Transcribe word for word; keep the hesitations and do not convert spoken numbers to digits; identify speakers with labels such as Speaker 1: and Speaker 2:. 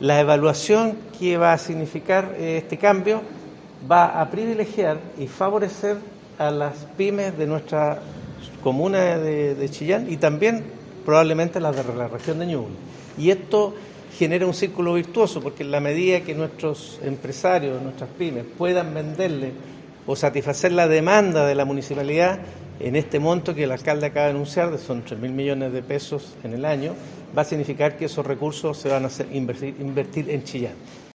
Speaker 1: La evaluación que va a significar este cambio va a privilegiar y favorecer a las pymes de nuestra comuna de, de Chillán y también probablemente las de la región de Ñuble. Y esto genera un círculo virtuoso, porque en la medida que nuestros empresarios, nuestras pymes puedan venderle o satisfacer la demanda de la municipalidad en este monto que el alcalde acaba de anunciar, son tres mil millones de pesos en el año, va a significar que esos recursos se van a hacer, invertir, invertir en Chillán.